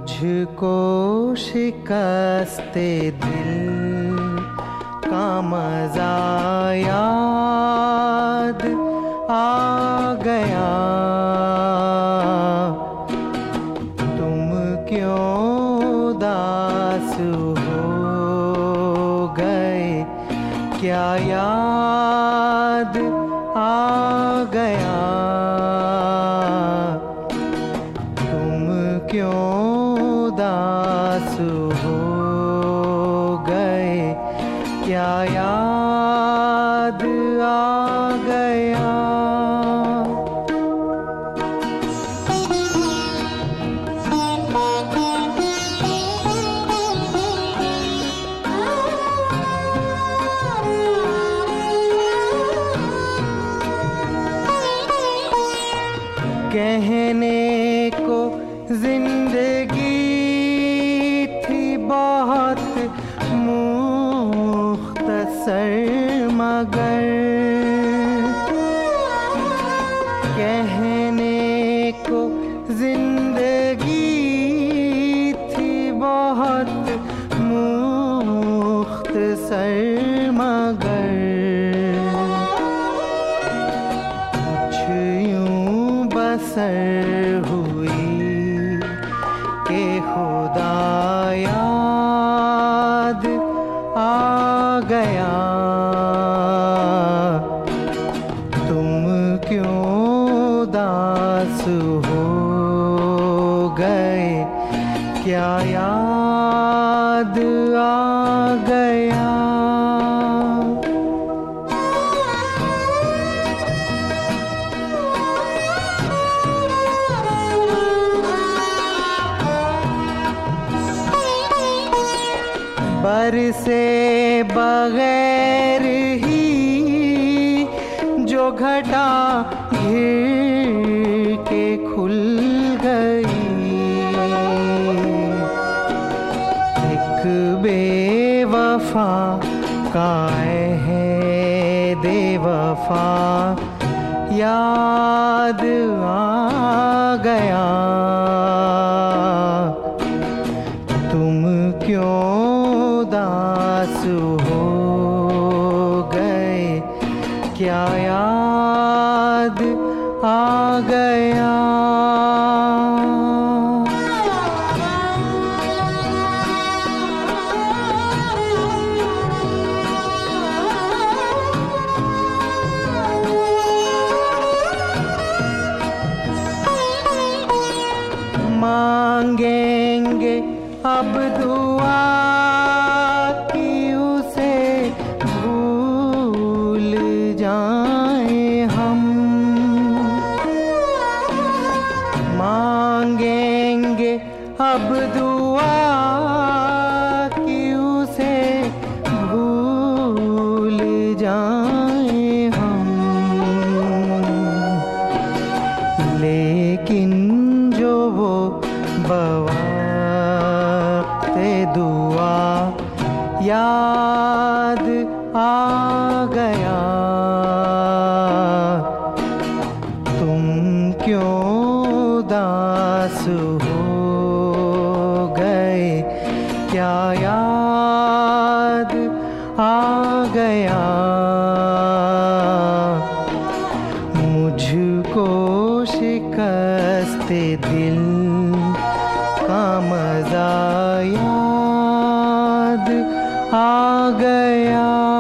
मुझको शिकस्ते दिल का मज़ा याद आ गया। तुम क्यों उदास हो गए, क्या याद आ गया। तुम क्यों उदास हो गए, क्या याद आ गया। कहने को जिंदगी थी बहुत मुख्तसर, मगर कहने को जिंदगी थी बहुत मुख्तसर, मगर बसर हुई के खुदा याद आ गया। तुम क्यों उदास हो गए, क्या याद आ गया। बरसे बगैर ही जो घटा घिर के खुल गई, एक बेवफा का है बेवफा याद आ गया। तुम क्यों उदास हो गए, क्या याद आ गया। मांगेंगे अब दुआ कि उसे भूल जाएं हम। मांगेंगे अब दुआ कि उसे भूल जाएं हम। लेकिन जो वो बवक़्ते दुआ याद आ गया, तुम क्यों उदास हो गए, क्या याद आ गया। मुझको शिकस्ते दिल का मज़ा याद आ गया।